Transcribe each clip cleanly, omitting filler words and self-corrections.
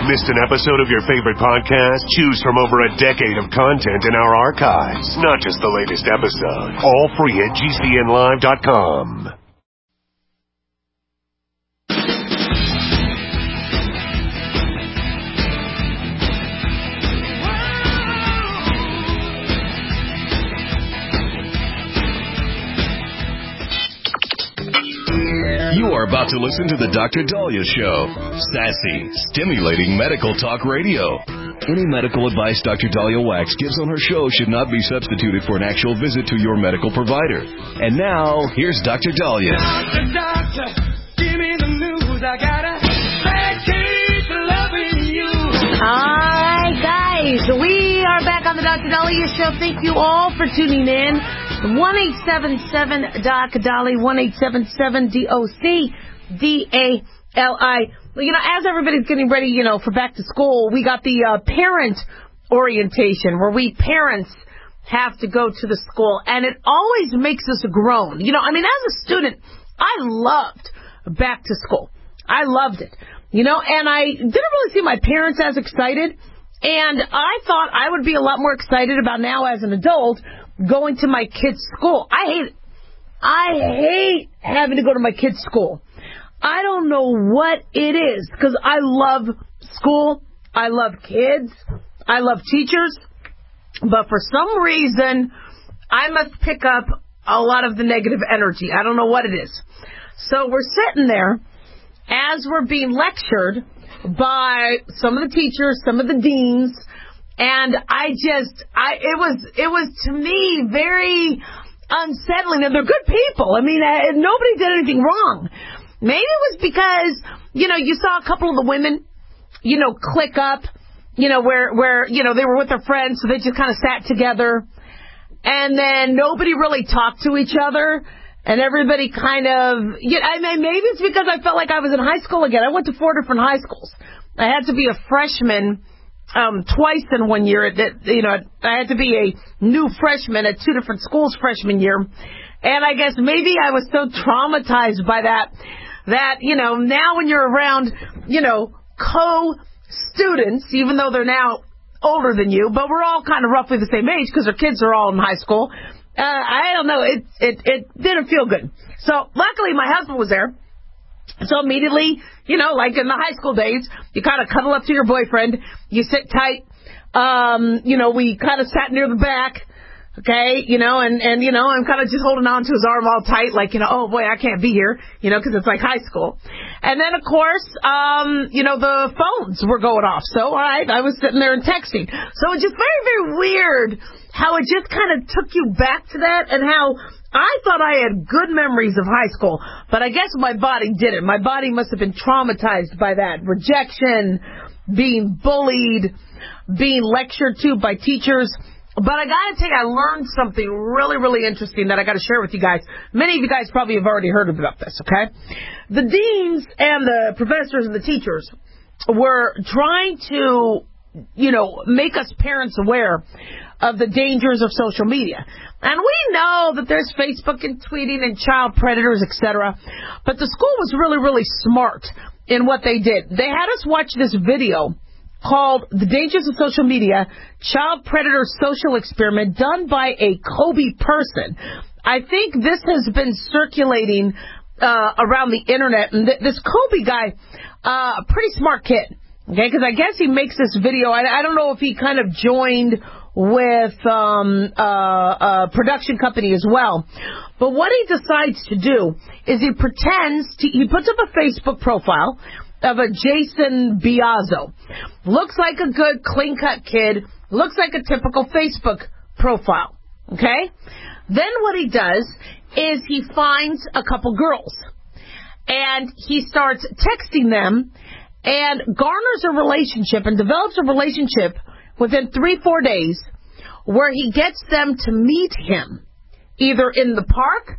Missed an episode of your favorite podcast? Choose from over a decade of content in our archives. Not just the latest episode. All free at GCNlive.com. You are about to listen to The Dr. Daliah Show. Sassy, stimulating medical talk radio. Any medical advice Dr. Daliah Wax gives on her show should not be substituted for an actual visit to your medical provider. And now, here's Dr. Daliah. Doctor, give me the news. I gotta keep loving you. Hi, guys. We are back on The Dr. Daliah Show. Thank you all for tuning in. 1-877-DOC-DALI, 1-877-DOC-DALI. Well, as everybody's getting ready, for back to school, we got the parent orientation where we parents have to go to the school, and it always makes us groan. As a student, I loved back to school. I loved it, and I didn't really see my parents as excited, and I thought I would be a lot more excited about now as an adult going to my kids' school. I hate having to go to my kids' school. I don't know what it is, because I love school, I love kids, I love teachers, but for some reason, I must pick up a lot of the negative energy. I don't know what it is. So we're sitting there as we're being lectured by some of the teachers, some of the deans, and it was to me very unsettling. And they're good people. Nobody did anything wrong. Maybe it was because, you saw a couple of the women, click up, where they were with their friends, so they just kind of sat together. And then nobody really talked to each other. And everybody kind of, maybe it's because I felt like I was in high school again. I went to 4 different high schools. I had to be a freshman twice in 1 year. I had to be a new freshman at 2 different schools freshman year. And I guess maybe I was so traumatized by that, now when you're around, co-students, even though they're now older than you, but we're all kind of roughly the same age because our kids are all in high school. I don't know. It didn't feel good. So luckily my husband was there. So immediately, like in the high school days, you kind of cuddle up to your boyfriend. You sit tight. We kind of sat near the back. Okay, and I'm kind of just holding on to his arm all tight, like, oh boy, I can't be here, because it's like high school. And then, of course, the phones were going off. So, all right, I was sitting there and texting. So it's just very, very weird how it just kind of took you back to that, and how I thought I had good memories of high school, but I guess my body didn't. My body must have been traumatized by that. Rejection, being bullied, being lectured to by teachers. But I got to tell you, I learned something really, really interesting that I got to share with you guys. Many of you guys probably have already heard about this, okay? The deans and the professors and the teachers were trying to, make us parents aware of the dangers of social media. And we know that there's Facebook and tweeting and child predators, etc. But the school was really, really smart in what they did. They had us watch this video called The Dangers of Social Media, Child Predator Social Experiment, done by a Kobe person. I think this has been circulating around the internet. And this Kobe guy, a pretty smart kid, okay, because I guess he makes this video. I don't know if he kind of joined with a production company as well. But what he decides to do is he puts up a Facebook profile of a Jason Biazzo. Looks like a good, clean-cut kid. Looks like a typical Facebook profile. Okay? Then what he does is he finds a couple girls. And he starts texting them and garners a relationship and develops a relationship within 3-4 days where he gets them to meet him either in the park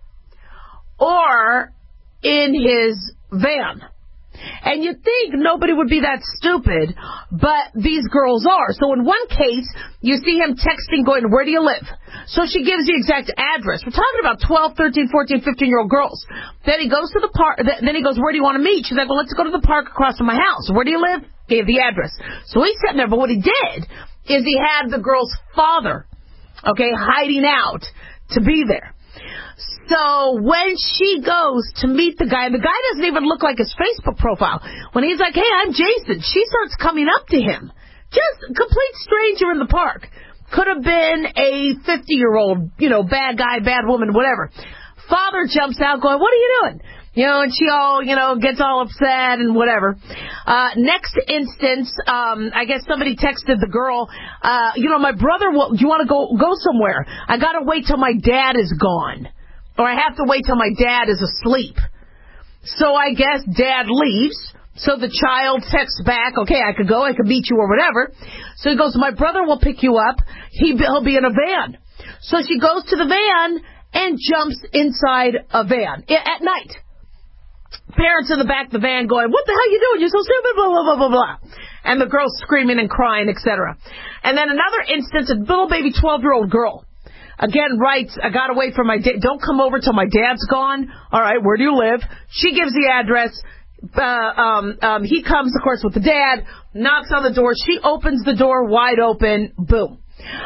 or in his van. And you'd think nobody would be that stupid, but these girls are. So in one case, you see him texting going, where do you live? So she gives the exact address. We're talking about 12, 13, 14, 15-year-old girls. Then he goes to the park. Then he goes, where do you want to meet? She's like, well, let's go to the park across from my house. Where do you live? Gave the address. So he's sitting there, but what he did is he had the girl's father, hiding out to be there. So when she goes to meet the guy, and the guy doesn't even look like his Facebook profile. When he's like, hey, I'm Jason, she starts coming up to him. Just a complete stranger in the park. Could have been a 50-year-old, bad guy, bad woman, whatever. Father jumps out going, what are you doing? And she all, gets all upset and whatever. Next instance, I guess somebody texted the girl, my brother, do you want to go somewhere? I got to wait till my dad is gone. Or I have to wait till my dad is asleep. So I guess dad leaves. So the child texts back, okay, I could go, I could meet you or whatever. So he goes, my brother will pick you up. He'll be in a van. So she goes to the van and jumps inside a van at night. Parents in the back of the van going, what the hell are you doing? You're so stupid, blah, blah, blah, blah, blah. And the girl's screaming and crying, etc. And then another instance, a little baby 12-year-old girl. Again, writes, I got away from my dad. Don't come over till my dad's gone. All right, where do you live? She gives the address. He comes, of course, with the dad, knocks on the door. She opens the door wide open. Boom.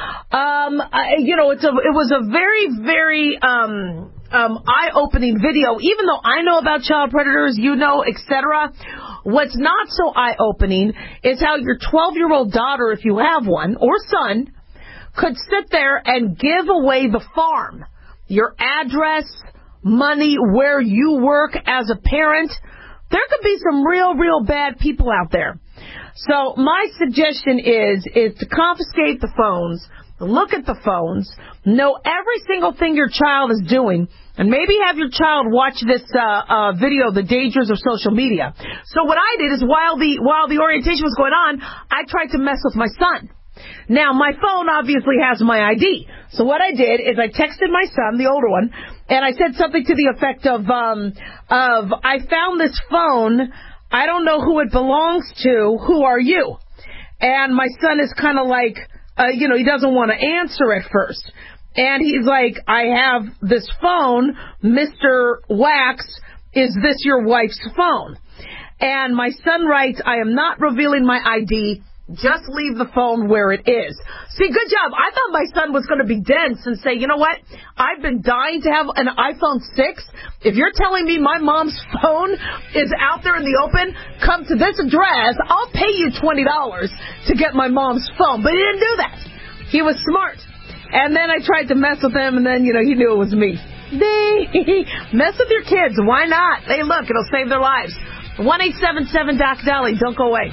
It was a very, very eye-opening video. Even though I know about child predators, etc. What's not so eye-opening is how your 12-year-old daughter, if you have one, or son, could sit there and give away the farm, your address, money, where you work as a parent. There could be some real, real bad people out there. So my suggestion is to confiscate the phones, look at the phones, know every single thing your child is doing, and maybe have your child watch this video, The Dangers of Social Media. So what I did is while the orientation was going on, I tried to mess with my son. Now, my phone obviously has my ID. So what I did is I texted my son, the older one, and I said something to the effect of I found this phone. I don't know who it belongs to. Who are you? And my son is kind of like, he doesn't want to answer at first. And he's like, I have this phone, Mr. Wax, is this your wife's phone? And my son writes, I am not revealing my ID. Just leave the phone where it is. See, good job. I thought my son was going to be dense and say, you know what? I've been dying to have an iPhone 6. If you're telling me my mom's phone is out there in the open, come to this address. I'll pay you $20 to get my mom's phone. But he didn't do that. He was smart. And then I tried to mess with him, and then, he knew it was me. Mess with your kids. Why not? Hey, look, it'll save their lives. 1-877-DOC-DOLLY. Don't go away.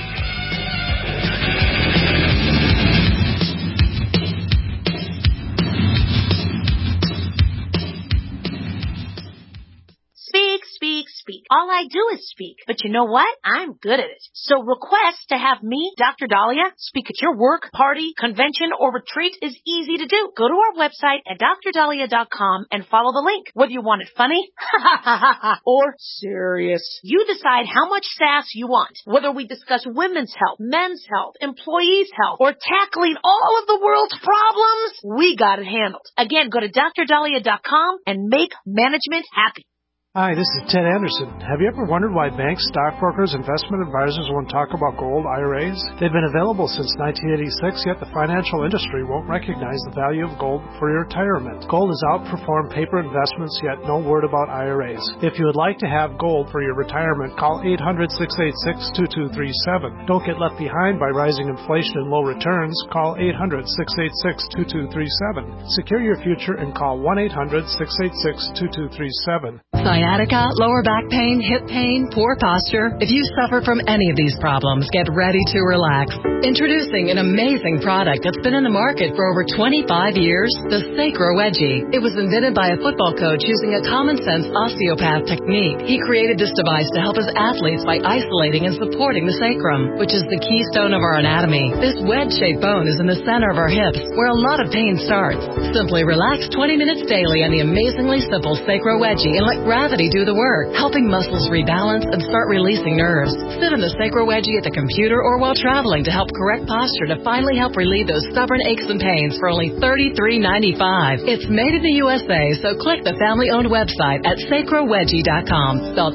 Speak. All I do is speak. But you know what? I'm good at it. So request to have me, Dr. Dahlia, speak at your work, party, convention, or retreat is easy to do. Go to our website at drdahlia.com and follow the link. Whether you want it funny, or serious, you decide how much sass you want. Whether we discuss women's health, men's health, employees' health, or tackling all of the world's problems, we got it handled. Again, go to drdahlia.com and make management happy. Hi, this is Ted Anderson. Have you ever wondered why banks, stockbrokers, investment advisors won't talk about gold IRAs? They've been available since 1986, yet the financial industry won't recognize the value of gold for your retirement. Gold has outperformed paper investments, yet no word about IRAs. If you would like to have gold for your retirement, call 800-686-2237. Don't get left behind by rising inflation and low returns. Call 800-686-2237. Secure your future and call 1-800-686-2237. Sciatica, lower back pain, hip pain, poor posture. If you suffer from any of these problems, get ready to relax. Introducing an amazing product that's been in the market for over 25 years, the Sacro Wedgie. It was invented by a football coach using a common-sense osteopath technique. He created this device to help his athletes by isolating and supporting the sacrum, which is the keystone of our anatomy. This wedge-shaped bone is in the center of our hips, where a lot of pain starts. Simply relax 20 minutes daily on the amazingly simple Sacro Wedgie and let gravity gravity do the work, helping muscles rebalance and start releasing nerves. Sit in the Sacro Wedgie at the computer or while traveling to help correct posture to finally help relieve those stubborn aches and pains for only $33.95. It's made in the USA, so click the family-owned website at sacrowedgie.com, spelled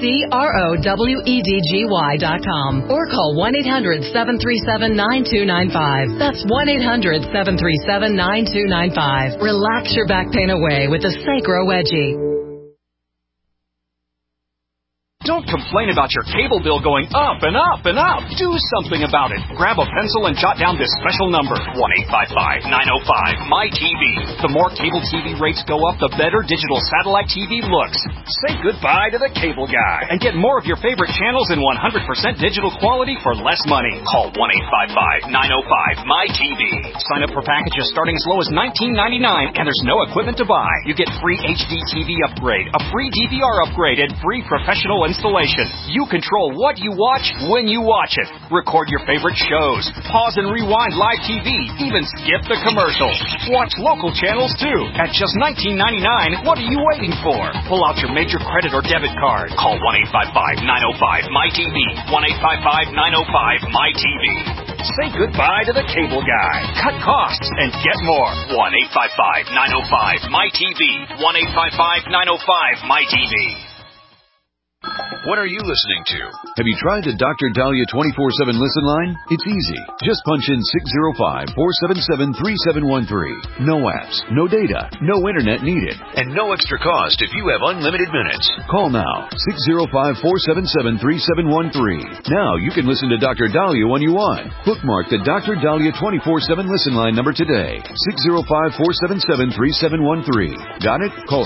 SACROWEDGY.com, or call 1-800-737-9295. That's 1-800-737-9295. Relax your back pain away with the Sacro Wedgie. Don't complain about your cable bill going up and up and up. Do something about it. Grab a pencil and jot down this special number, 1-855-905-MY-TV. The more cable TV rates go up, the better digital satellite TV looks. Say goodbye to the cable guy and get more of your favorite channels in 100% digital quality for less money. Call 1-855-905-MY-TV. Sign up for packages starting as low as $19.99, and there's no equipment to buy. You get free HD TV upgrade, a free DVR upgrade, and free professional installation. You control what you watch when you watch it. Record your favorite shows. Pause and rewind live TV. Even skip the commercials. Watch local channels too. At just $19.99, what are you waiting for? Pull out your major credit or debit card. Call 1-855-905-MY-TV. 1-855-905-MY-TV. Say goodbye to the cable guy. Cut costs and get more. 1-855-905-MY-TV. 1-855-905-MY-TV. What are you listening to? Have you tried the Dr. Dahlia 24/7 listen line? It's easy. Just punch in 605-477-3713. No apps, no data, no internet needed, and no extra cost if you have unlimited minutes. Call now, 605-477-3713. Now you can listen to Dr. Dahlia when you want. Bookmark the Dr. Dahlia 24/7 listen line number today, 605-477-3713. Got it? Call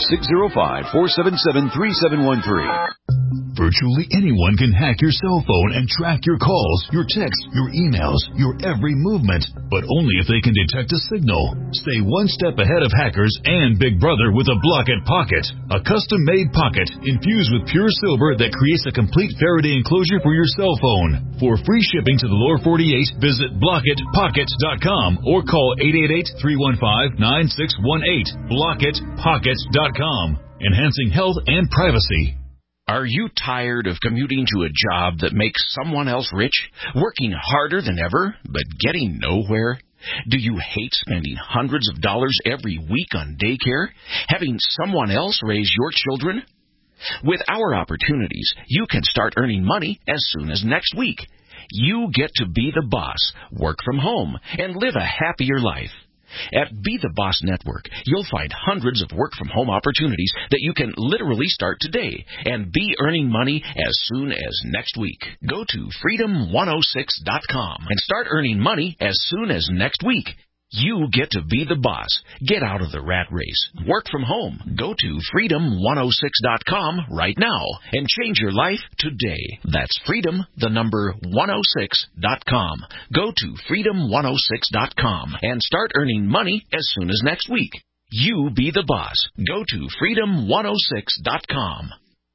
605-477-3713. Virtually anyone can hack your cell phone and track your calls, your texts, your emails, your every movement, but only if they can detect a signal. Stay one step ahead of hackers and Big Brother with a Blockit Pocket, a custom-made pocket infused with pure silver that creates a complete Faraday enclosure for your cell phone. For free shipping to the lower 48, visit BlockitPockets.com or call 888-315-9618. BlockitPockets.com, enhancing health and privacy. Are you tired of commuting to a job that makes someone else rich, working harder than ever, but getting nowhere? Do you hate spending hundreds of dollars every week on daycare, having someone else raise your children? With our opportunities, you can start earning money as soon as next week. You get to be the boss, work from home, and live a happier life. At Be the Boss Network, you'll find hundreds of work-from-home opportunities that you can literally start today and be earning money as soon as next week. Go to freedom106.com and start earning money as soon as next week. You get to be the boss. Get out of the rat race. Work from home. Go to freedom106.com right now and change your life today. That's freedom106.com. Go to freedom106.com and start earning money as soon as next week. You be the boss. Go to freedom106.com.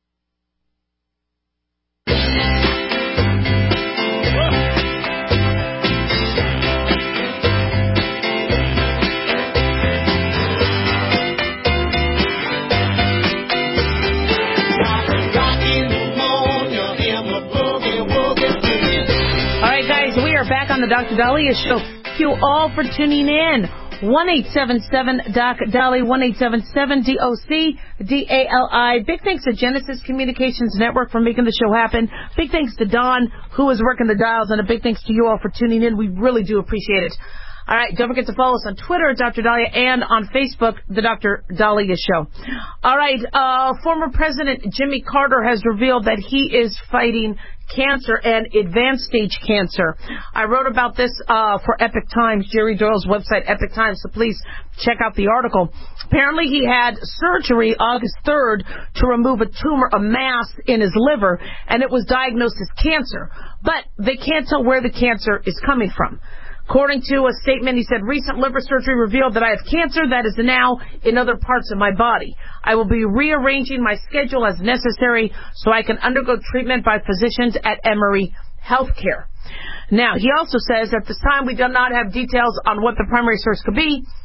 Back on the Dr. Dahlia Show. Thank you all for tuning in. 1-877-DOC-DALI, 1-877-DOC-DALI. Big thanks to Genesis Communications Network for making the show happen. Big thanks to Don, who is working the dials, and a big thanks to you all for tuning in. We really do appreciate it. All right, don't forget to follow us on Twitter at Dr. Dahlia and on Facebook, The Dr. Dahlia Show. All right, former President Jimmy Carter has revealed that he is fighting cancer and advanced stage cancer. I wrote about this for Epic Times, Jerry Doyle's website, Epic Times, so please check out the article. Apparently he had surgery August 3rd to remove a tumor, a mass in his liver, and it was diagnosed as cancer. But they can't tell where the cancer is coming from. According to a statement, he said, recent liver surgery revealed that I have cancer that is now in other parts of my body. I will be rearranging my schedule as necessary so I can undergo treatment by physicians at Emory Healthcare. Now, he also says at this time we do not have details on what the primary source could be.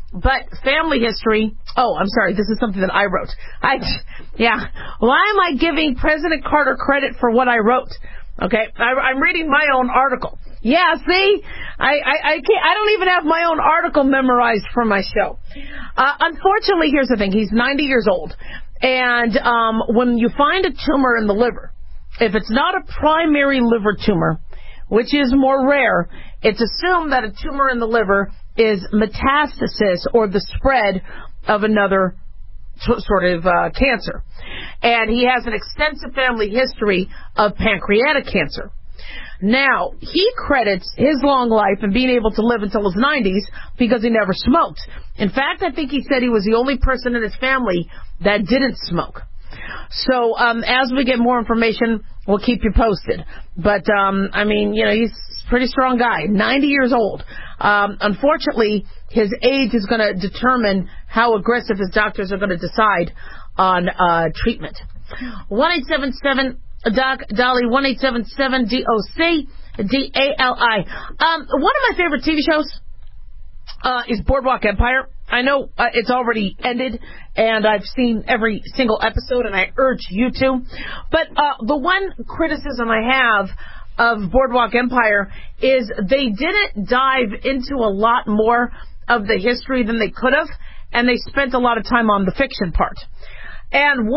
But family history, I'm sorry, this is something that I wrote. Why am I giving President Carter credit for what I wrote? Okay, I'm reading my own article. Yeah, see, I can't. I don't even have my own article memorized for my show. Unfortunately, here's the thing: he's 90 years old, and when you find a tumor in the liver, if it's not a primary liver tumor, which is more rare, it's assumed that a tumor in the liver is metastasis or the spread of another sort of cancer. And he has an extensive family history of pancreatic cancer. Now, he credits his long life and being able to live until his 90s because he never smoked. In fact, I think he said he was the only person in his family that didn't smoke. So as we get more information, we'll keep you posted. But, he's a pretty strong guy, 90 years old. Unfortunately, his age is going to determine how aggressive his doctors are going to decide on treatment. 1-877 Doc Dolly, 1-877 DOC-DALI. One of my favorite TV shows is Boardwalk Empire. I know it's already ended, and I've seen every single episode, and I urge you to. But the one criticism I have of Boardwalk Empire is they didn't dive into a lot more of the history than they could have, and they spent a lot of time on the fiction part. And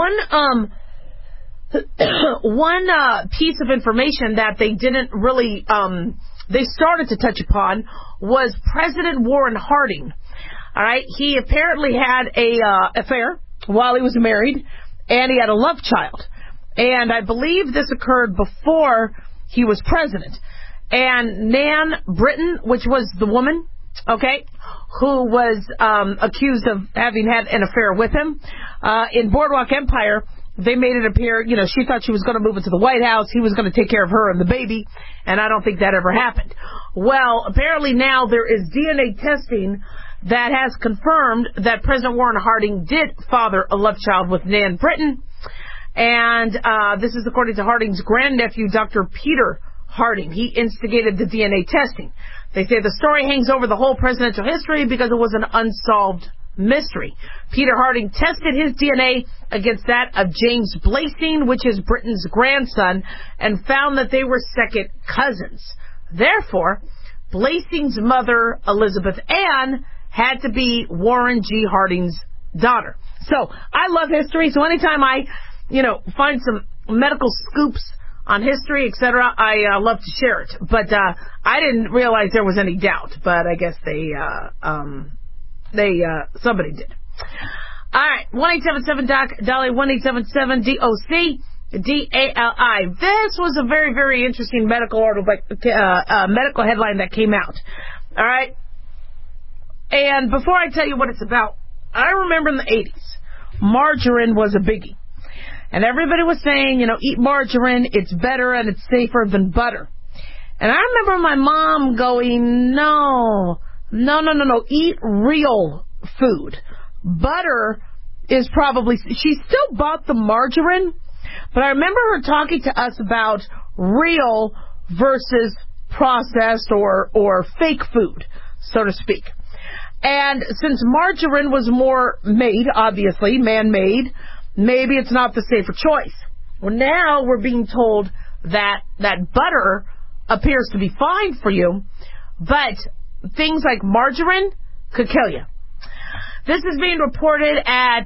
one piece of information that they didn't really they started to touch upon was President Warren Harding. All right, he apparently had a affair while he was married, and he had a love child. And I believe this occurred before he was president. And Nan Britton, which was the woman, okay, who was accused of having had an affair with him, in Boardwalk Empire, they made it appear, she thought she was going to move into the White House. He was going to take care of her and the baby, and I don't think that ever happened. Well, apparently now there is DNA testing that has confirmed that President Warren Harding did father a love child with Nan Britton. And this is according to Harding's grandnephew, Dr. Peter Harding. He instigated the DNA testing. They say the story hangs over the whole presidential history because it was an unsolved mystery. Peter Harding tested his DNA against that of James Blasing, which is Britton's grandson, and found that they were second cousins. Therefore, Blasing's mother, Elizabeth Ann, had to be Warren G. Harding's daughter. So, I love history, so anytime I, find some medical scoops on history, etc., I love to share it. But I didn't realize there was any doubt, but I guess somebody did. All right, 1-877-DOC Dolly, 1-877-DOC-DALI. This was a very, very interesting medical medical headline that came out. All right, and before I tell you what it's about, I remember in the 80s, margarine was a biggie. And everybody was saying, eat margarine, it's better and it's safer than butter. And I remember my mom going, no, eat real food. Butter is probably, she still bought the margarine, but I remember her talking to us about real versus processed or fake food, so to speak. And since margarine was more made, obviously, man-made, maybe it's not the safer choice. Well, now we're being told that butter appears to be fine for you, but things like margarine could kill you. This is being reported at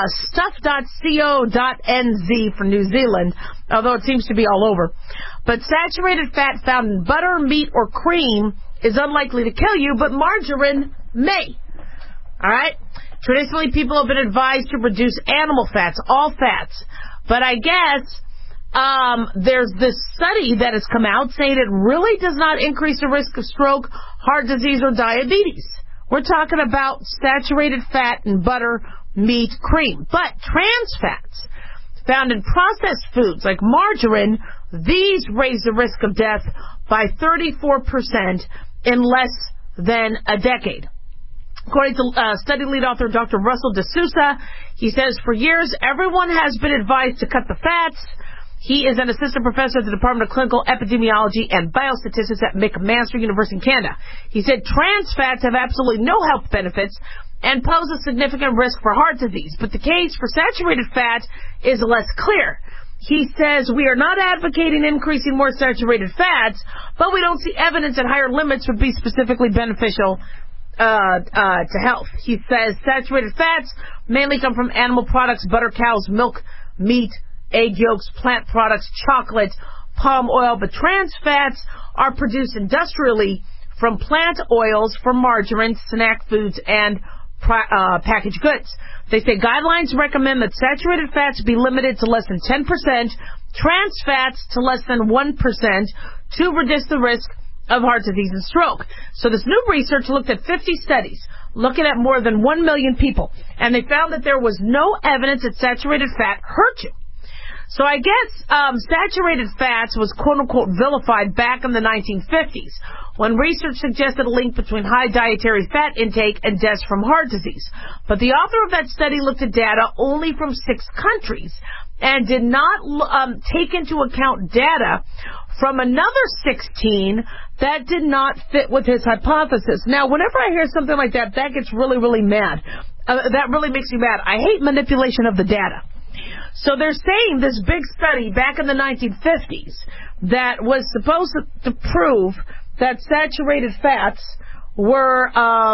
stuff.co.nz for New Zealand, although it seems to be all over. But saturated fat found in butter, meat, or cream is unlikely to kill you, but margarine may. All right? Traditionally, people have been advised to reduce animal fats, all fats. But I guess there's this study that has come out saying it really does not increase the risk of stroke, heart disease, or diabetes. We're talking about saturated fat in butter, meat, cream. But trans fats found in processed foods like margarine, these raise the risk of death by 34% in less than a decade. According to study lead author Dr. Russell D'Souza, he says, for years, everyone has been advised to cut the fats. He is an assistant professor at the Department of Clinical Epidemiology and Biostatistics at McMaster University in Canada. He said trans fats have absolutely no health benefits and pose a significant risk for heart disease. But the case for saturated fat is less clear. He says, we are not advocating increasing more saturated fats, but we don't see evidence that higher limits would be specifically beneficial to health. He says saturated fats mainly come from animal products, butter, cows, milk, meat, egg yolks, plant products, chocolate, palm oil, but trans fats are produced industrially from plant oils, from margarine, snack foods, and packaged goods. They say guidelines recommend that saturated fats be limited to less than 10%, trans fats to less than 1%, to reduce the risk of heart disease and stroke. So this new research looked at 50 studies, looking at more than 1 million people, and they found that there was no evidence that saturated fat hurt you. So I guess saturated fats was quote-unquote vilified back in the 1950s when research suggested a link between high dietary fat intake and deaths from heart disease. But the author of that study looked at data only from 6 countries and did not take into account data from another 16 that did not fit with his hypothesis. Now, whenever I hear something like that, that gets really, really mad. That really makes me mad. I hate manipulation of the data. So they're saying this big study back in the 1950s that was supposed to prove that saturated fats were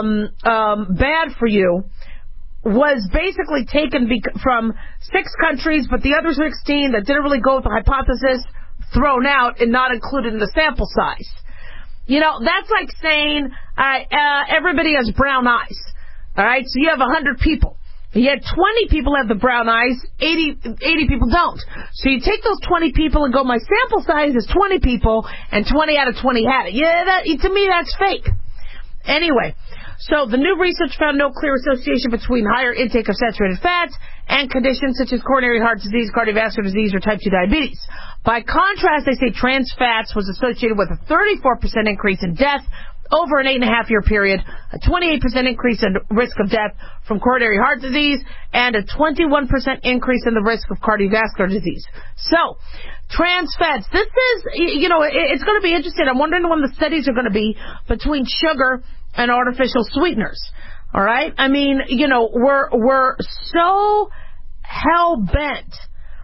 bad for you was basically taken from 6 countries, but the other 16 that didn't really go with the hypothesis thrown out and not included in the sample size. You know, that's like saying everybody has brown eyes. All right, so you have 100 people. Yet 20 people have the brown eyes, 80 people don't. So you take those 20 people and go, my sample size is 20 people, and 20 out of 20 had it. Yeah, to me, that's fake. Anyway, so the new research found no clear association between higher intake of saturated fats and conditions such as coronary heart disease, cardiovascular disease, or type 2 diabetes. By contrast, they say trans fats was associated with a 34% increase in death over an 8.5-year period, a 28% increase in risk of death from coronary heart disease, and a 21% increase in the risk of cardiovascular disease. So, trans fats, this is, you know, it's going to be interesting. I'm wondering when the studies are going to be between sugar and artificial sweeteners. All right? I mean, you know, we're so hell-bent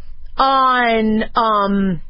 on,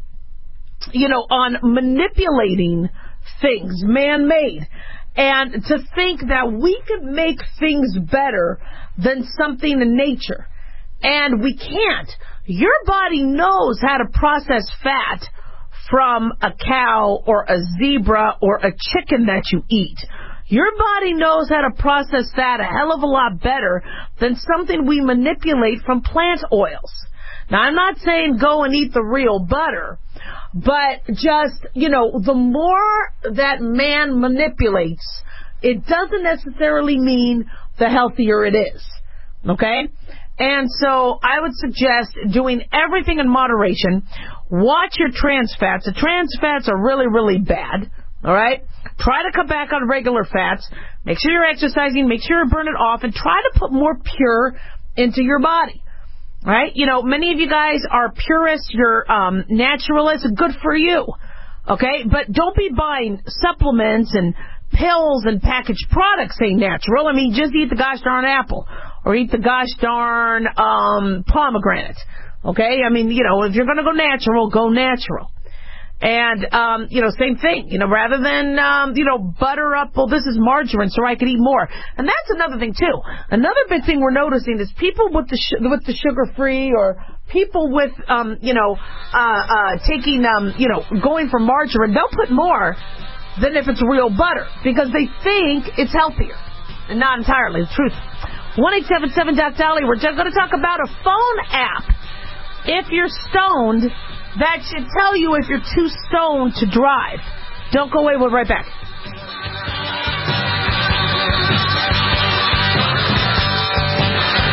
on manipulating things, man-made, and to think that we could make things better than something in nature. And we can't. Your body knows how to process fat from a cow or a zebra or a chicken that you eat. Your body knows how to process that a hell of a lot better than something we manipulate from plant oils. Now, I'm not saying go and eat the real butter, but just, the more that man manipulates, it doesn't necessarily mean the healthier it is. Okay? And so I would suggest doing everything in moderation. Watch your trans fats. The trans fats are really, really bad. All right? Try to cut back on regular fats. Make sure you're exercising. Make sure you burn it off. And try to put more pure into your body. Right? Many of you guys are purists, you're naturalists, good for you. Okay? But don't be buying supplements and pills and packaged products saying natural. I mean, just eat the gosh darn apple or eat the gosh darn pomegranate. Okay? I mean, if you're going to go natural, go natural. And, same thing, rather than, butter up, well, this is margarine, so I could eat more. And that's another thing, too. Another big thing we're noticing is people with the sugar-free or people with, taking, going for margarine, they'll put more than if it's real butter because they think it's healthier. And not entirely the truth. 1-877-DOC-DOLLY. We're just going to talk about a phone app. If you're stoned, that should tell you if you're too stoned to drive. Don't go away. We'll be right back.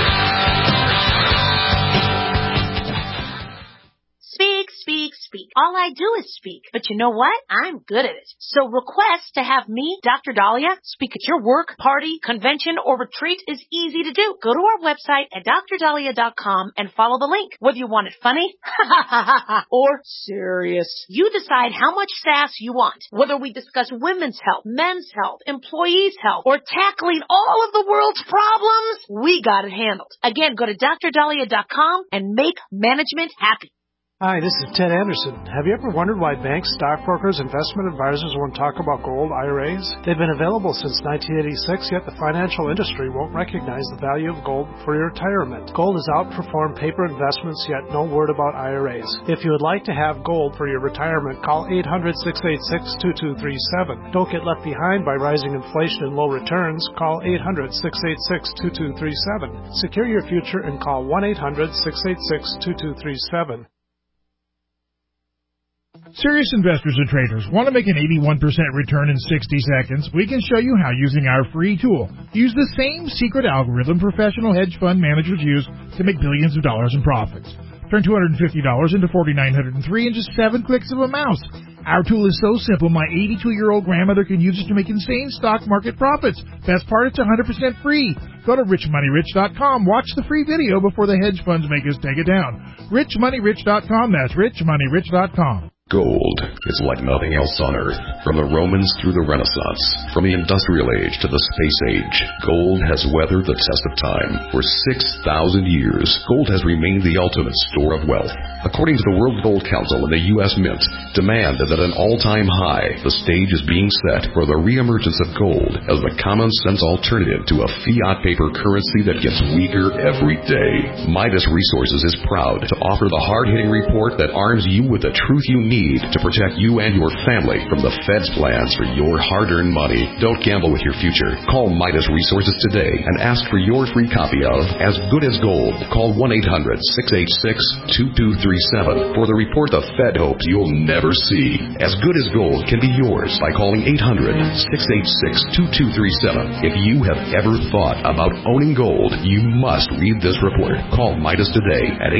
Speak, speak, speak. All I do is speak. But you know what? I'm good at it. So request to have me, Dr. Dahlia, speak at your work, party, convention, or retreat is easy to do. Go to our website at drdahlia.com and follow the link. Whether you want it funny or serious, you decide how much sass you want. Whether we discuss women's health, men's health, employees' health, or tackling all of the world's problems, we got it handled. Again, go to drdahlia.com and make management happy. Hi, this is Ted Anderson. Have you ever wondered why banks, stockbrokers, investment advisors won't talk about gold IRAs? They've been available since 1986, yet the financial industry won't recognize the value of gold for your retirement. Gold has outperformed paper investments, yet no word about IRAs. If you would like to have gold for your retirement, call 800-686-2237. Don't get left behind by rising inflation and low returns. Call 800-686-2237. Secure your future and call 1-800-686-2237. Serious investors and traders want to make an 81% return in 60 seconds. We can show you how using our free tool. Use the same secret algorithm professional hedge fund managers use to make billions of dollars in profits. Turn $250 into $4,903 in just 7 clicks of a mouse. Our tool is so simple, my 82-year-old grandmother can use it to make insane stock market profits. Best part, it's 100% free. Go to richmoneyrich.com. Watch the free video before the hedge funds make us take it down. richmoneyrich.com. That's richmoneyrich.com. Gold is like nothing else on Earth. From the Romans through the Renaissance, from the Industrial Age to the Space Age, gold has weathered the test of time. For 6,000 years, gold has remained the ultimate store of wealth. According to the World Gold Council and the U.S. Mint, demand is at an all-time high. The stage is being set for the reemergence of gold as the common-sense alternative to a fiat paper currency that gets weaker every day. Midas Resources is proud to offer the hard-hitting report that arms you with the truth you need to protect you and your family from the Fed's plans for your hard-earned money. Don't gamble with your future. Call Midas Resources today and ask for your free copy of As Good as Gold. Call 1-800-686-2237 for the report the Fed hopes you'll never see. As Good as Gold can be yours by calling 800-686-2237. If you have ever thought about owning gold, you must read this report. Call Midas today at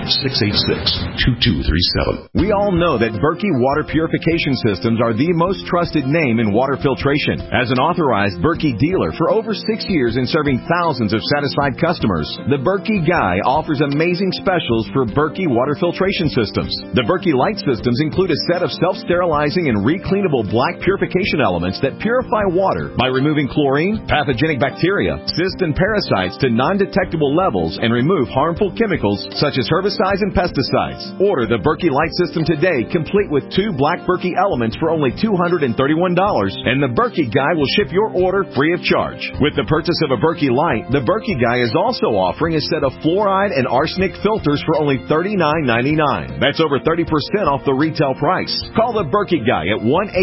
800-686-2237. We all know that Berkey Water Purification Systems are the most trusted name in water filtration. As an authorized Berkey dealer for over 6 years and serving thousands of satisfied customers, the Berkey Guy offers amazing specials for Berkey Water Filtration Systems. The Berkey Light Systems include a set of self-sterilizing and recleanable black purification elements that purify water by removing chlorine, pathogenic bacteria, cysts, and parasites to non-detectable levels and remove harmful chemicals such as herbicides and pesticides. Order the Berkey Light System today, complete with 2 black Berkey elements for only $231, and the Berkey Guy will ship your order free of charge. With the purchase of a Berkey Light, the Berkey Guy is also offering a set of fluoride and arsenic filters for only $39.99. That's over 30% off the retail price. Call the Berkey Guy at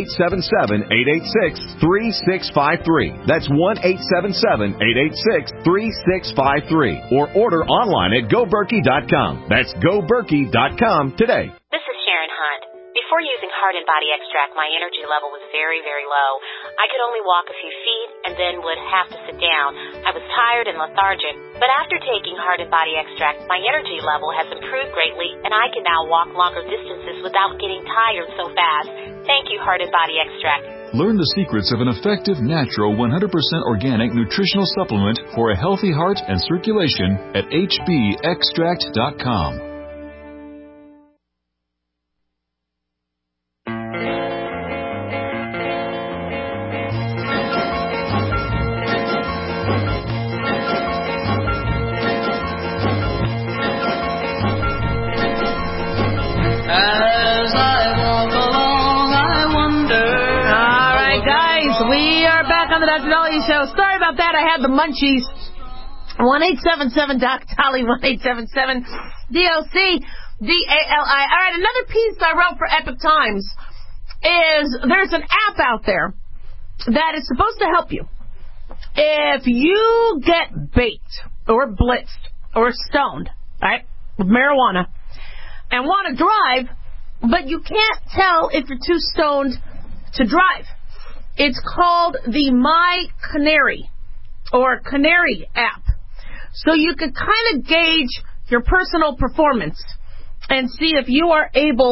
1-877-886-3653. That's 1-877-886-3653. Or order online at GoBerkey.com. That's GoBerkey.com today. This is Sharon Hunt. Before using Heart and Body Extract, my energy level was very, very low. I could only walk a few feet and then would have to sit down. I was tired and lethargic. But after taking Heart and Body Extract, my energy level has improved greatly, and I can now walk longer distances without getting tired so fast. Thank you, Heart and Body Extract. Learn the secrets of an effective, natural, 100% organic nutritional supplement for a healthy heart and circulation at hbextract.com. Dr. Dolly Show. Sorry about that. I had the munchies. 1-877-DOC-DOLLY, 1-877-DOC-DALI. All right, another piece I wrote for Epic Times is there's an app out there that is supposed to help you. If you get baked or blitzed or stoned, right, with marijuana and want to drive, but you can't tell if you're too stoned to drive, it's called the My Canary or Canary app. So you can kind of gauge your personal performance and see if you are able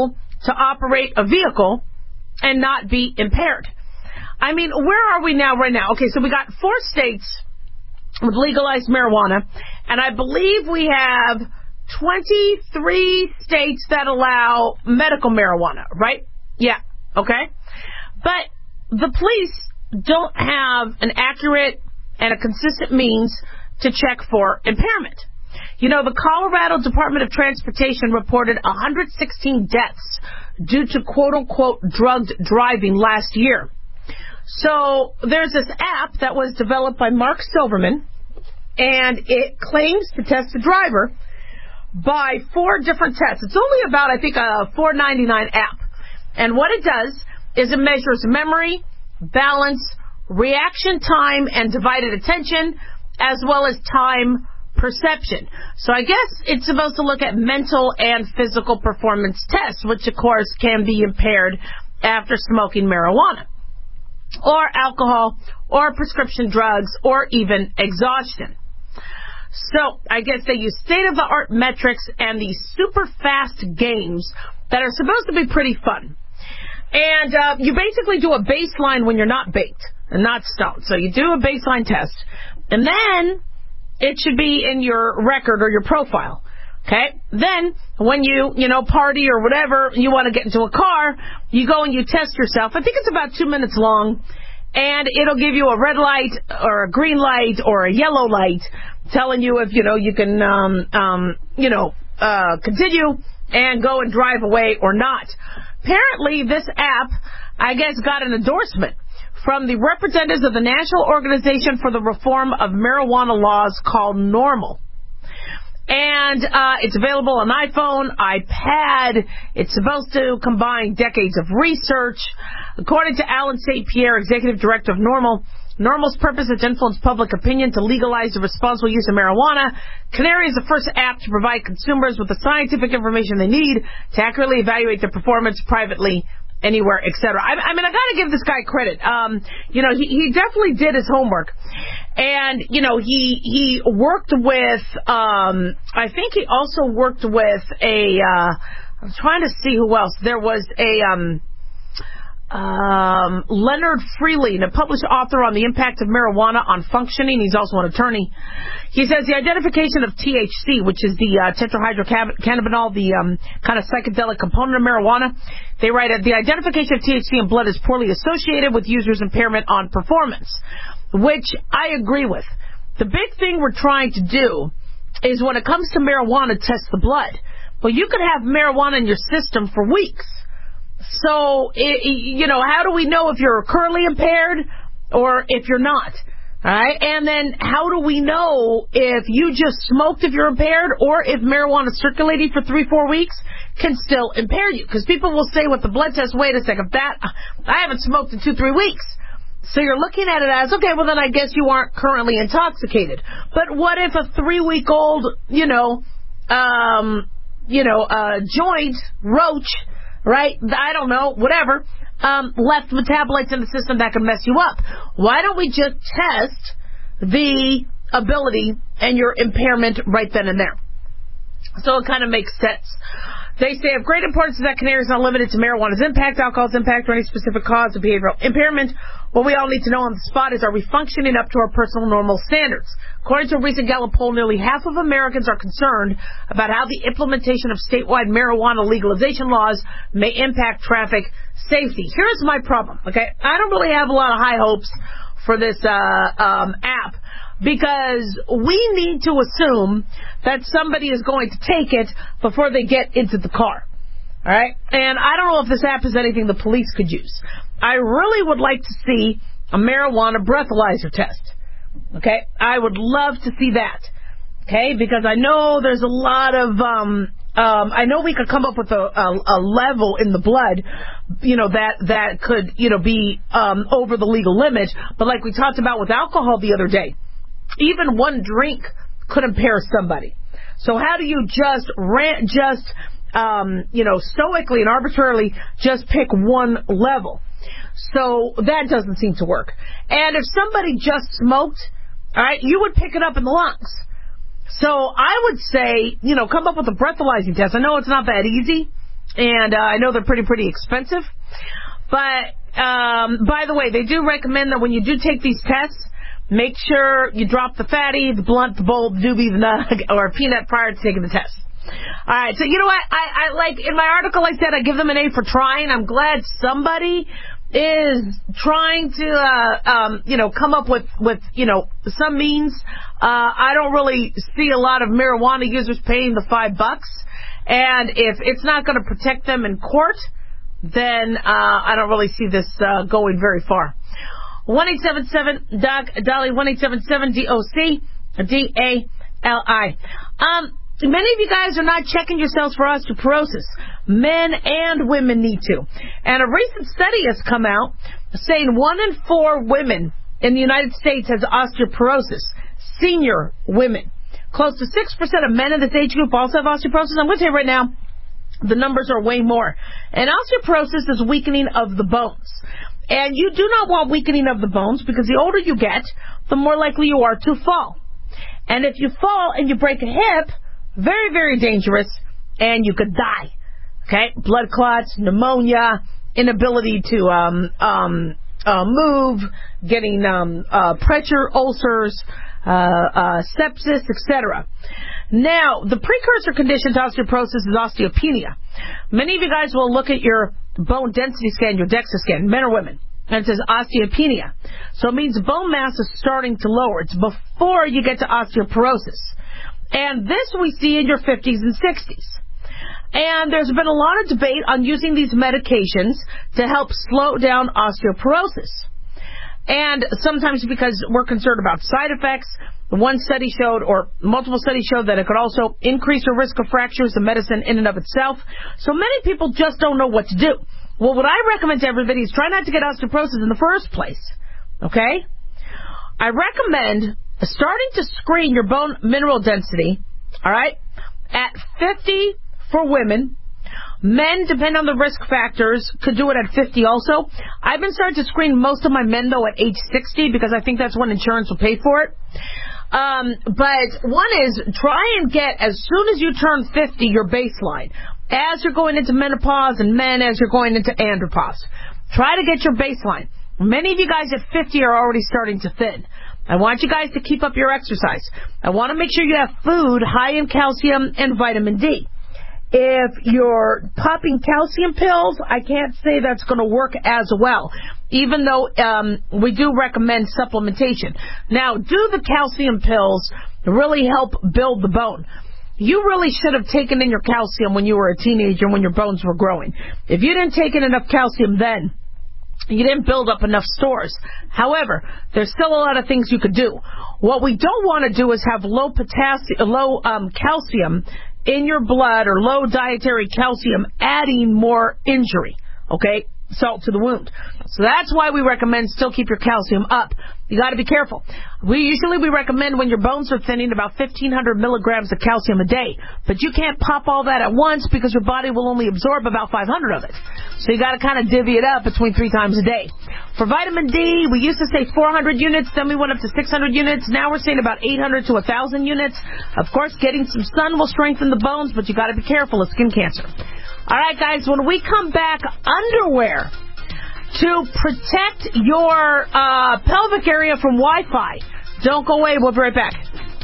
to operate a vehicle and not be impaired. I mean, where are we now right now? Okay, so we got 4 states with legalized marijuana, and I believe we have 23 states that allow medical marijuana, right? Yeah, okay. But the police don't have an accurate and a consistent means to check for impairment. You know, the Colorado Department of Transportation reported 116 deaths due to quote-unquote drugged driving last year. So there's this app that was developed by Mark Silverman, and it claims to test the driver by 4 different tests. It's only about, I think, a $4.99 app. And what it does is it measures memory, balance, reaction time, and divided attention, as well as time perception. So I guess it's supposed to look at mental and physical performance tests, which, of course, can be impaired after smoking marijuana, or alcohol, or prescription drugs, or even exhaustion. So I guess they use state-of-the-art metrics and these super fast games that are supposed to be pretty fun. And you basically do a baseline when you're not baked and not stoned. So you do a baseline test, and then it should be in your record or your profile. Okay? Then, when you party or whatever, you want to get into a car, you go and you test yourself. I think it's about 2 minutes long, and it'll give you a red light or a green light or a yellow light telling you if, you can, continue and go and drive away or not. Apparently, this app, I guess, got an endorsement from the representatives of the National Organization for the Reform of Marijuana Laws called NORML. And it's available on iPhone, iPad. It's supposed to combine decades of research. According to Alan St. Pierre, executive director of NORML, NORML's purpose is to influence public opinion to legalize the responsible use of marijuana. Canary is the first app to provide consumers with the scientific information they need to accurately evaluate their performance privately, anywhere, etc. I mean, I got to give this guy credit. He definitely did his homework. And, he worked with, I think he also worked with I'm trying to see who else. There was Leonard Freeling, a published author on the impact of marijuana on functioning. He's also an attorney. He says the identification of THC, which is the tetrahydrocannabinol, the kind of psychedelic component of marijuana. They write, the identification of THC in blood is poorly associated with users' impairment on performance, which I agree with. The big thing we're trying to do is, when it comes to marijuana, test the blood. Well, you could have marijuana in your system for weeks. So, how do we know if you're currently impaired or if you're not? All right? And then how do we know if you just smoked if you're impaired, or if marijuana circulating for 3-4 weeks can still impair you? Because people will say with the blood test, wait a second, I haven't smoked in 2-3 weeks. So you're looking at it as, okay, well then I guess you aren't currently intoxicated. But what if a 3-week-old, joint, roach, right? I don't know, whatever, left metabolites in the system that can mess you up. Why don't we just test the ability and your impairment right then and there? So it kind of makes sense. They say of great importance is that canary is not limited to marijuana's impact, alcohol's impact, or any specific cause of behavioral impairment. What we all need to know on the spot is, are we functioning up to our personal normal standards? According to a recent Gallup poll, nearly half of Americans are concerned about how the implementation of statewide marijuana legalization laws may impact traffic safety. Here's my problem, okay? I don't really have a lot of high hopes for this app, because we need to assume that somebody is going to take it before they get into the car. All right? And I don't know if this app is anything the police could use. I really would like to see a marijuana breathalyzer test. Okay? I would love to see that. Okay? Because I know there's a lot of I know we could come up with a level in the blood, that could, be over the legal limit. But like we talked about with alcohol the other day, even one drink could impair somebody. So how do you stoically and arbitrarily just pick one level? So that doesn't seem to work. And if somebody just smoked, all right, you would pick it up in the lungs. So I would say, come up with a breathalyzing test. I know it's not that easy. and I know they're pretty expensive. But, by the way, they do recommend that when you do take these tests, make sure you drop the fatty, the blunt, the bold, the doobie, the nug, or peanut prior to taking the test. All right, so you know what? I like, in my article I said I give them an A for trying. I'm glad somebody is trying to, come up with, some means. I don't really see a lot of marijuana users paying the $5. And if it's not going to protect them in court, then I don't really see this going very far. 1-877-DOC-DOLLY, 1-877-DOC-DALI. Many of you guys are not checking yourselves for osteoporosis. Men and women need to. And a recent study has come out saying 1 in 4 women in the United States has osteoporosis. Senior women. Close to 6% of men in this age group also have osteoporosis. I'm going to tell you right now, the numbers are way more. And osteoporosis is weakening of the bones. And you do not want weakening of the bones because the older you get, the more likely you are to fall. And if you fall and you break a hip, very, very dangerous, and you could die. Okay? Blood clots, pneumonia, inability to move, getting pressure ulcers, sepsis, etc. Now, the precursor condition to osteoporosis is osteopenia. Many of you guys will look at your bone density scan, your DEXA scan, men or women, and it says osteopenia. So it means bone mass is starting to lower. It's before you get to osteoporosis. And this we see in your 50s and 60s. And there's been a lot of debate on using these medications to help slow down osteoporosis. And sometimes because we're concerned about side effects, one study showed, or multiple studies showed, that it could also increase your risk of fractures, the medicine in and of itself. So many people just don't know what to do. Well, what I recommend to everybody is try not to get osteoporosis in the first place. Okay? I recommend starting to screen your bone mineral density, all right, at 50 for women. Men, depending on the risk factors, could do it at 50 also. I've been starting to screen most of my men, though, at age 60 because I think that's when insurance will pay for it. But one is try and get, as soon as you turn 50, your baseline. As you're going into menopause, and men as you're going into andropause. Try to get your baseline. Many of you guys at 50 are already starting to thin. I want you guys to keep up your exercise. I want to make sure you have food high in calcium and vitamin D. If you're popping calcium pills, I can't say that's going to work as well, even though we do recommend supplementation. Now, do the calcium pills really help build the bone? You really should have taken in your calcium when you were a teenager, when your bones were growing. If you didn't take in enough calcium then, you didn't build up enough stores. However, there's still a lot of things you could do. What we don't want to do is have low calcium in your blood, or low dietary calcium, adding more injury. Okay? Salt to the wound. So that's why we recommend still keep your calcium up. You got to be careful. We recommend when your bones are thinning about 1,500 milligrams of calcium a day. But you can't pop all that at once because your body will only absorb about 500 of it. So you got to kind of divvy it up between 3 times a day. For vitamin D, we used to say 400 units, then we went up to 600 units. Now we're saying about 800 to 1,000 units. Of course, getting some sun will strengthen the bones, but you got to be careful of skin cancer. All right, guys, when we come back, underwear to protect your pelvic area from Wi-Fi. Don't go away. We'll be right back.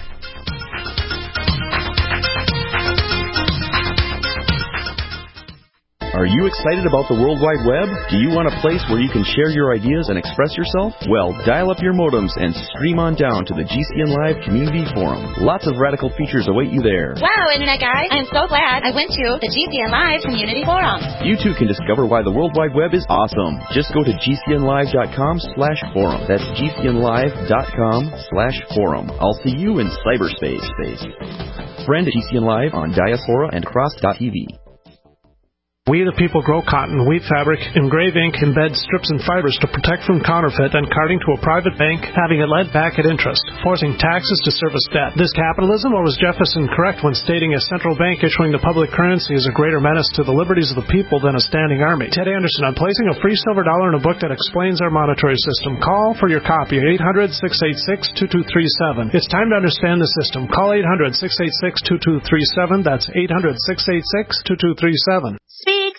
Are you excited about the World Wide Web? Do you want a place where you can share your ideas and express yourself? Well, dial up your modems and stream on down to the GCN Live Community Forum. Lots of radical features await you there. Wow, Internet guys, I'm so glad I went to the GCN Live Community Forum. You too can discover why the World Wide Web is awesome. Just go to gcnlive.com/forum. That's gcnlive.com/forum. I'll see you in cyberspace. Friend GCN Live on Diaspora and Cross.tv. We the people grow cotton, weave fabric, engrave ink, embed strips and fibers to protect from counterfeit and carting to a private bank, having it lent back at interest, forcing taxes to service debt. This capitalism, or was Jefferson correct when stating a central bank issuing the public currency is a greater menace to the liberties of the people than a standing army? Ted Anderson on placing a free silver dollar in a book that explains our monetary system. Call for your copy, 800-686-2237. It's time to understand the system. Call 800-686-2237. That's 800-686-2237. Speak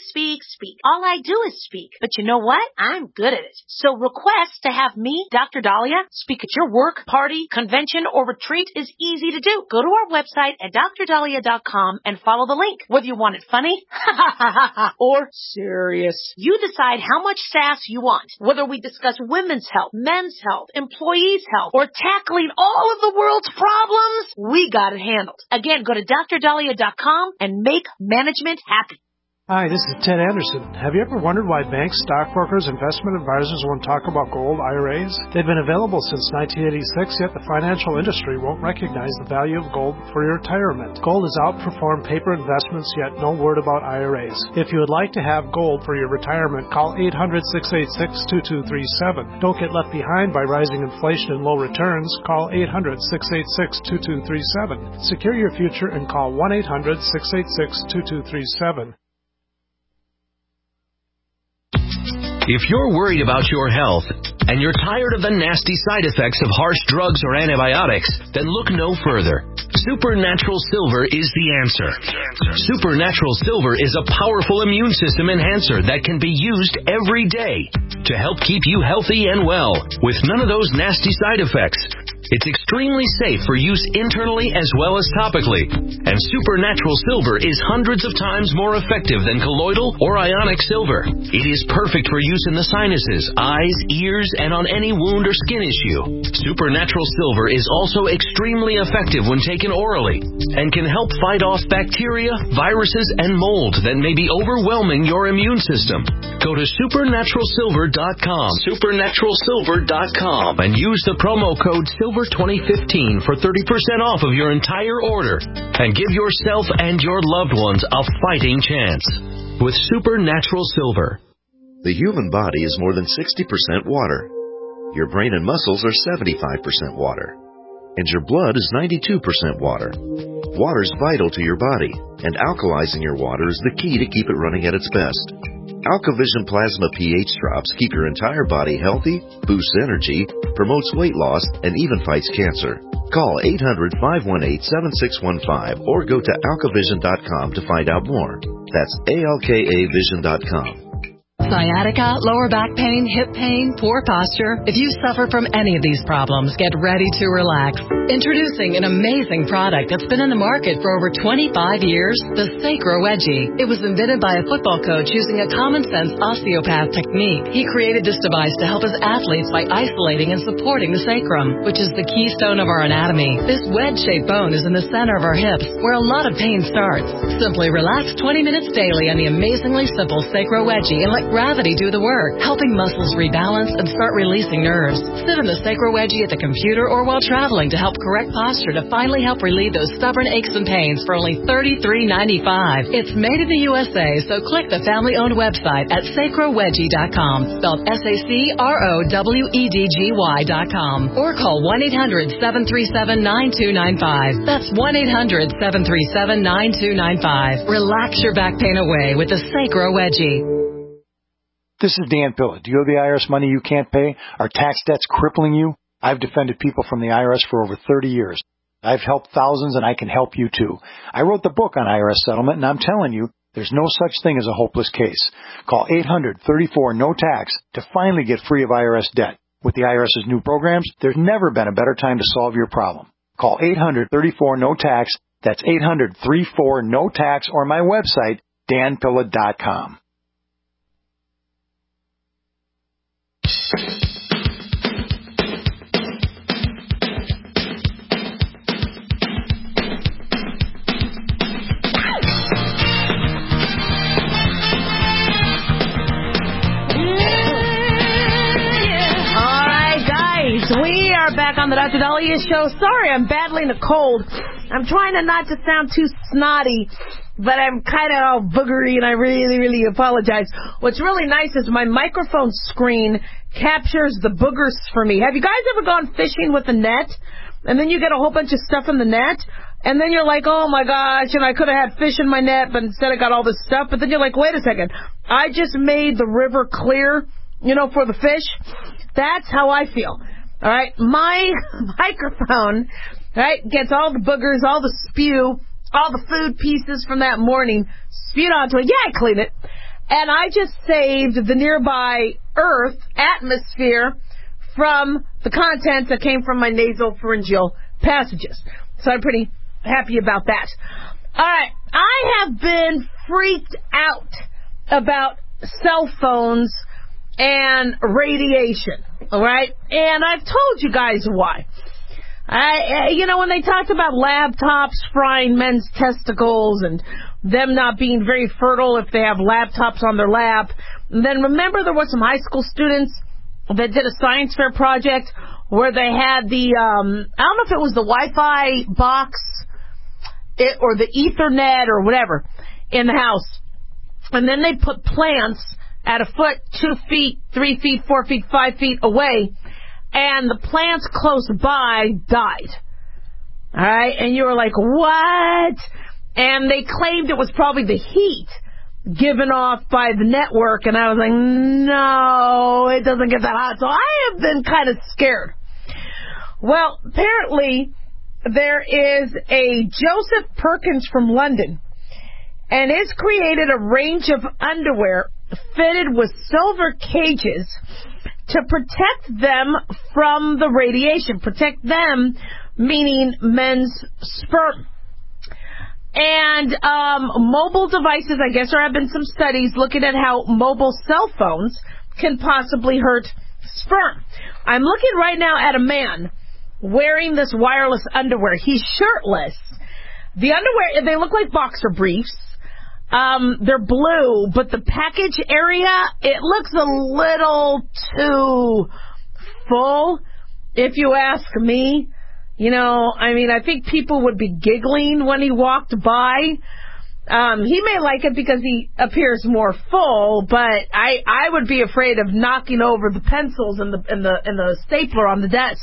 All I do is speak. But you know what? I'm good at it. So request to have me, Dr. Dahlia, speak at your work, party, convention, or retreat is easy to do. Go to our website at drdahlia.com and follow the link. Whether you want it funny or serious, you decide how much sass you want. Whether we discuss women's health, men's health, employees' health, or tackling all of the world's problems, we got it handled. Again, go to drdahlia.com and make management happy. Hi, this is Ted Anderson. Have you ever wondered why banks, stockbrokers, investment advisors won't talk about gold IRAs? They've been available since 1986, yet the financial industry won't recognize the value of gold for your retirement. Gold has outperformed paper investments, yet no word about IRAs. If you would like to have gold for your retirement, call 800-686-2237. Don't get left behind by rising inflation and low returns. Call 800-686-2237. Secure your future and call 1-800-686-2237. If you're worried about your health and you're tired of the nasty side effects of harsh drugs or antibiotics, then look no further. Supernatural Silver is the answer. Supernatural Silver is a powerful immune system enhancer that can be used every day to help keep you healthy and well with none of those nasty side effects. It's extremely safe for use internally as well as topically. And Supernatural Silver is hundreds of times more effective than colloidal or ionic silver. It is perfect for use in the sinuses, eyes, ears, and on any wound or skin issue. Supernatural Silver is also extremely effective when taken orally and can help fight off bacteria, viruses, and mold that may be overwhelming your immune system. Go to supernaturalsilver.com, supernaturalsilver.com, and use the promo code SILVER2015 for 30% off of your entire order and give yourself and your loved ones a fighting chance with Supernatural Silver. The human body is more than 60% water. Your brain and muscles are 75% water. And your blood is 92% water. Water is vital to your body, and alkalizing your water is the key to keep it running at its best. AlkaVision Plasma pH drops keep your entire body healthy, boosts energy, promotes weight loss, and even fights cancer. Call 800-518-7615 or go to alkavision.com to find out more. That's ALKAvision.com. Sciatica, lower back pain, hip pain, poor posture. If you suffer from any of these problems, get ready to relax. Introducing an amazing product that's been in the market for over 25 years, the Sacro Wedgie. It was invented by a football coach using a common-sense osteopath technique. He created this device to help his athletes by isolating and supporting the sacrum, which is the keystone of our anatomy. This wedge-shaped bone is in the center of our hips, where a lot of pain starts. Simply relax 20 minutes daily on the amazingly simple Sacro Wedgie and let gravity do the work, helping muscles rebalance and start releasing nerves. Sit in the Sacro Wedgie at the computer or while traveling to help correct posture to finally help relieve those stubborn aches and pains for only $33.95. It's made in the USA, so click the family-owned website at sacrowedgie.com, spelled SACROWEDGY.com, or call 1-800-737-9295. That's 1-800-737-9295. Relax your back pain away with the Sacro Wedgie. This is Dan Pilla. Do you owe the IRS money you can't pay? Are tax debts crippling you? I've defended people from the IRS for over 30 years. I've helped thousands, and I can help you too. I wrote the book on IRS settlement, and I'm telling you, there's no such thing as a hopeless case. Call 800-34-NO-TAX to finally get free of IRS debt. With the IRS's new programs, there's never been a better time to solve your problem. Call 800-34-NO-TAX. That's 800-34-NO-TAX, or my website, danpilla.com. We are back on the Dr. Dahlia Show. Sorry, I'm battling a cold. I'm trying not to sound too snotty, but I'm kind of all boogery, and I really, really apologize. What's really nice is my microphone screen captures the boogers for me. Have you guys ever gone fishing with a net, and then you get a whole bunch of stuff in the net, and then you're like, oh, my gosh, and I could have had fish in my net, but instead I got all this stuff. But then you're like, wait a second, I just made the river clear, for the fish. That's how I feel. All right, my microphone, right, gets all the boogers, all the spew, all the food pieces from that morning spewed onto it. Yeah, I clean it. and I just saved the nearby Earth atmosphere from the contents that came from my nasopharyngeal passages. So I'm pretty happy about that. All right, I have been freaked out about cell phones and radiation, all right? And I've told you guys why. When they talked about laptops frying men's testicles and them not being very fertile if they have laptops on their lap, and then remember there were some high school students that did a science fair project where they had the, I don't know if it was the Wi-Fi box or the Ethernet or whatever in the house. And then they put plants at a foot, 2 feet, 3 feet, 4 feet, 5 feet away, and the plants close by died. All right? And you were like, what? And they claimed it was probably the heat given off by the network, and I was like, no, it doesn't get that hot. So I have been kind of scared. Well, apparently there is a Joseph Perkins from London, and it's created a range of underwear fitted with silver cages to protect them from the radiation. Protect them, meaning men's sperm. And mobile devices, I guess there have been some studies looking at how mobile cell phones can possibly hurt sperm. I'm looking right now at a man wearing this wireless underwear. He's shirtless. The underwear, they look like boxer briefs. They're blue, but the package area, it looks a little too full, if you ask me. I think people would be giggling when he walked by. He may like it because he appears more full, but I would be afraid of knocking over the pencils and the stapler on the desk.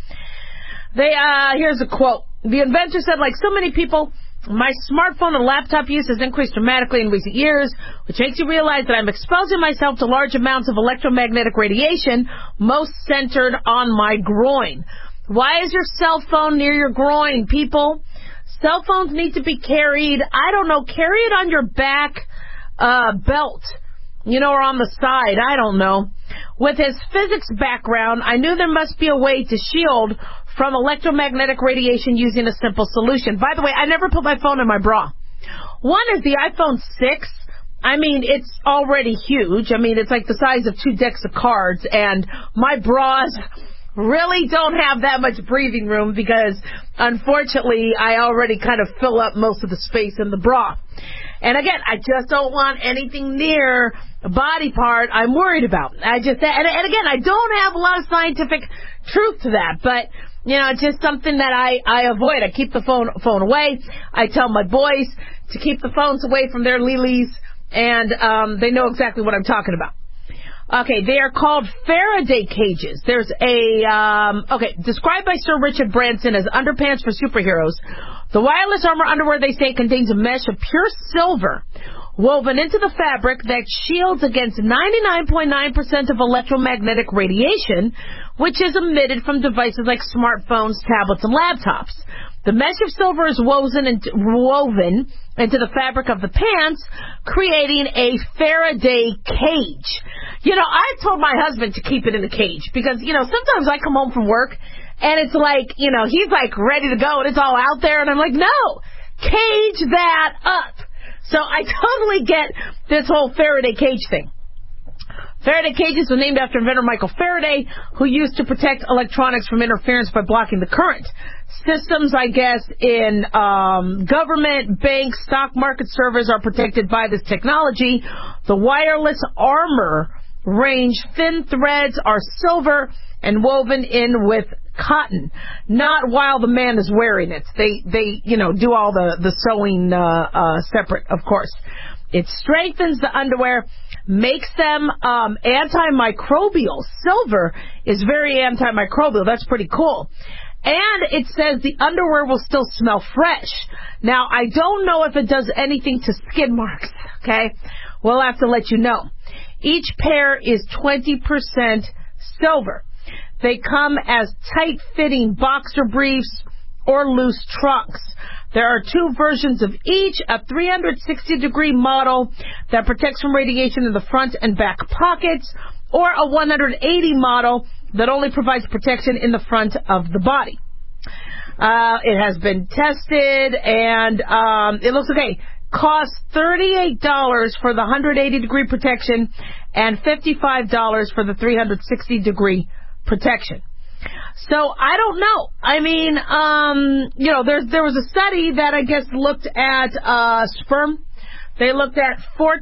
Here's a quote. The inventor said, like so many people, my smartphone and laptop use has increased dramatically in recent years, which makes you realize that I'm exposing myself to large amounts of electromagnetic radiation, most centered on my groin. Why is your cell phone near your groin, people? Cell phones need to be carried, carry it on your back belt, or on the side, I don't know. With his physics background, I knew there must be a way to shield from electromagnetic radiation using a simple solution. By the way, I never put my phone in my bra. One is the iPhone 6. It's already huge. It's like the size of 2 decks of cards, and my bras really don't have that much breathing room because, unfortunately, I already kind of fill up most of the space in the bra. And again, I just don't want anything near a body part I'm worried about. And again, I don't have a lot of scientific truth to that, but it's just something that I avoid. I keep the phone away. I tell my boys to keep the phones away from their lilies, and they know exactly what I'm talking about. Okay, they are called Faraday cages. There's described by Sir Richard Branson as underpants for superheroes. The wireless armor underwear, they say, contains a mesh of pure silver woven into the fabric that shields against 99.9% of electromagnetic radiation, which is emitted from devices like smartphones, tablets, and laptops. The mesh of silver is woven into the fabric of the pants, creating a Faraday cage. I told my husband to keep it in a cage because, sometimes I come home from work and it's like, he's like ready to go and it's all out there and I'm like, no, cage that up. So I totally get this whole Faraday cage thing. Faraday cages were named after inventor Michael Faraday, who used to protect electronics from interference by blocking the current. Systems, I guess, in government, banks, stock market servers are protected by this technology. The wireless armor range thin threads are silver and woven in with cotton, not while the man is wearing it. They do all the sewing separate, of course. It strengthens the underwear, makes them antimicrobial. Silver is very antimicrobial. That's pretty cool. And it says the underwear will still smell fresh. Now, I don't know if it does anything to skid marks, okay? We'll have to let you know. Each pair is 20% silver. They come as tight-fitting boxer briefs or loose trunks. There are 2 versions of each, a 360-degree model that protects from radiation in the front and back pockets, or a 180 model that only provides protection in the front of the body. It has been tested, and it looks okay. Costs $38 for the 180-degree protection and $55 for the 360-degree protection. So I don't know. I mean, there was a study that I guess looked at sperm. They looked at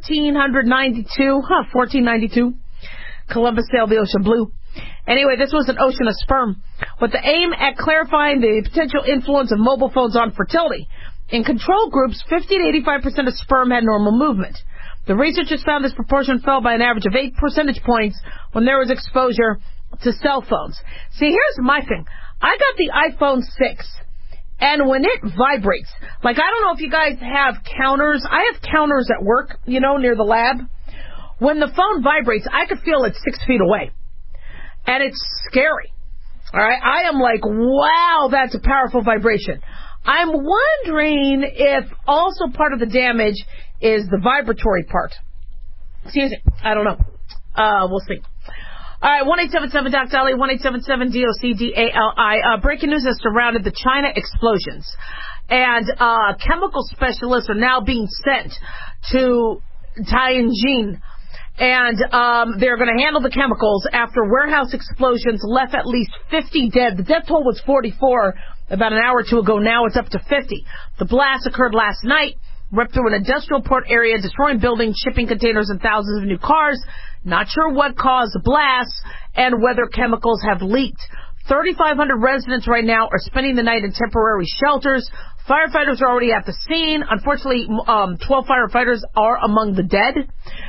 1492. Columbus sailed the ocean blue. Anyway, this was an ocean of sperm with the aim at clarifying the potential influence of mobile phones on fertility. In control groups, 50 to 85% of sperm had normal movement. The researchers found this proportion fell by an average of 8 percentage points when there was exposure to cell phones. See, here's my thing. I got the iPhone 6, and when it vibrates, like I don't know if you guys have counters. I have counters at work, near the lab. When the phone vibrates, I could feel it 6 feet away. And it's scary. All right? I am like, wow, that's a powerful vibration. I'm wondering if also part of the damage is the vibratory part. Excuse me. I don't know. We'll see. All right, 1-877-DOC-DALI, 1-877-DOC-DALI. Breaking news has surrounded the China explosions. And chemical specialists are now being sent to Tianjin. And they're going to handle the chemicals after warehouse explosions left at least 50 dead. The death toll was 44 about an hour or two ago. Now it's up to 50. The blast occurred last night, ripped through an industrial port area, destroying buildings, shipping containers, and thousands of new cars. Not sure what caused the blast and whether chemicals have leaked. 3,500 residents right now are spending the night in temporary shelters. Firefighters are already at the scene. Unfortunately, 12 firefighters are among the dead.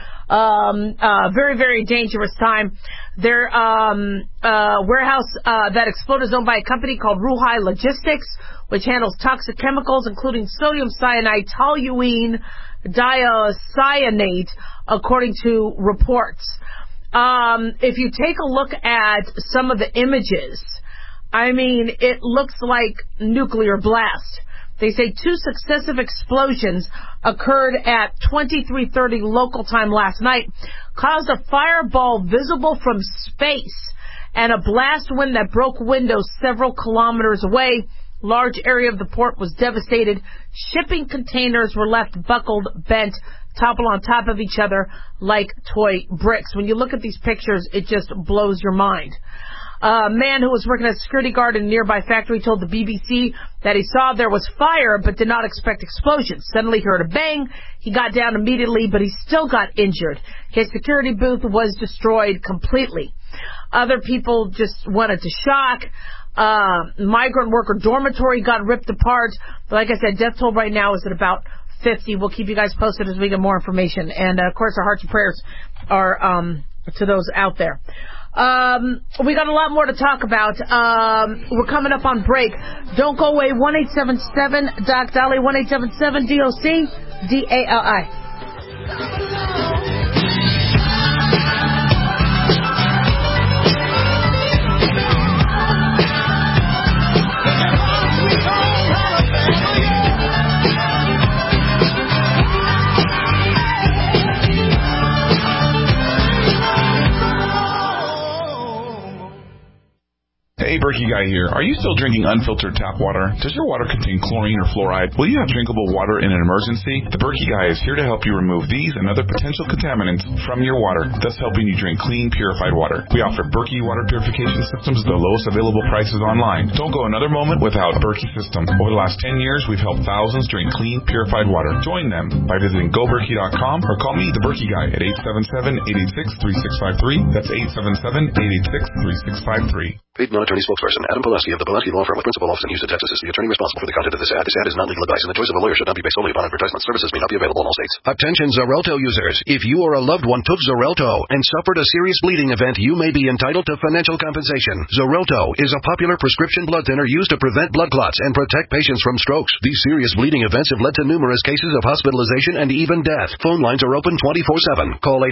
Very, very dangerous time. Their warehouse that exploded is owned by a company called Ruhai Logistics, which handles toxic chemicals, including sodium cyanide, toluene, diocyanate, according to reports. If you take a look at some of the images, I mean, it looks like nuclear blast. They say 2 successive explosions occurred at 23:30 local time last night, caused a fireball visible from space and a blast wind that broke windows several kilometers away. Large area of the port was devastated. Shipping containers were left buckled, bent, toppled on top of each other like toy bricks. When you look at these pictures, it just blows your mind. A man who was working as a security guard in a nearby factory told the BBC that he saw there was fire but did not expect explosions. Suddenly he heard a bang. He got down immediately, but he still got injured. His security booth was destroyed completely. Other people just wanted to shock. Migrant worker dormitory got ripped apart. But like I said, death toll right now is at about 50. We'll keep you guys posted as we get more information. And, of course, our hearts and prayers are to those out there. We got a lot more to talk about. We're coming up on break. Don't go away. 1-877-DOC-DALI, 1-877-DOC-DALI. Hey, Berkey Guy here. Are you still drinking unfiltered tap water? Does your water contain chlorine or fluoride? Will you have drinkable water in an emergency? The Berkey Guy is here to help you remove these and other potential contaminants from your water, thus helping you drink clean, purified water. We offer Berkey water purification systems at the lowest available prices online. Don't go another moment without a Berkey system. Over the last 10 years, we've helped thousands drink clean, purified water. Join them by visiting GoBerkey.com or call me, the Berkey Guy, at 877-886-3653. That's 877-886-3653. Paid non-attorney spokesperson Adam Pulaski of the Pulaski Law Firm with principal office in Houston, Texas is the attorney responsible for the content of this ad. This ad is not legal advice, and the choice of a lawyer should not be based solely upon advertisement. Services may not be available in all states. Attention Xarelto users. If you or a loved one took Xarelto and suffered a serious bleeding event, you may be entitled to financial compensation. Xarelto is a popular prescription blood thinner used to prevent blood clots and protect patients from strokes. These serious bleeding events have led to numerous cases of hospitalization and even death. Phone lines are open 24/7. Call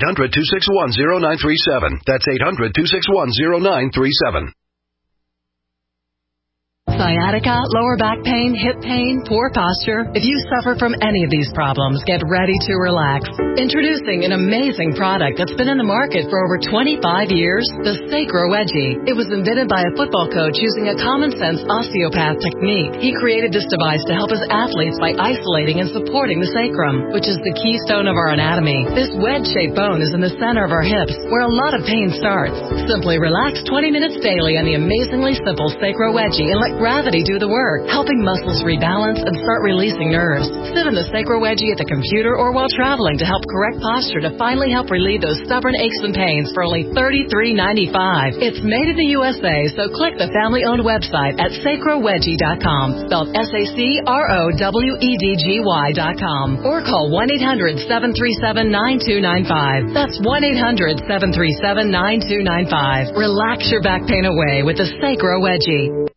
800-261-0937. That's 800-261-0937. Sciatica, lower back pain, hip pain, poor posture. If you suffer from any of these problems, get ready to relax. Introducing an amazing product that's been in the market for over 25 years, the Sacro Wedgie. It was invented by a football coach using a common-sense osteopath technique. He created this device to help his athletes by isolating and supporting the sacrum, which is the keystone of our anatomy. This wedge-shaped bone is in the center of our hips, where a lot of pain starts. Simply relax 20 minutes daily on the amazingly simple Sacro Wedgie and let gravity do the work, helping muscles rebalance and start releasing nerves. Sit in the Sacro Wedgie at the computer or while traveling to help correct posture to finally help relieve those stubborn aches and pains for only $33.95. It's made in the USA, so click the family-owned website at sacrowedgie.com, spelled SACROWEDGY.com, or call 1-800-737-9295. That's 1-800-737-9295. Relax your back pain away with the Sacro Wedgie.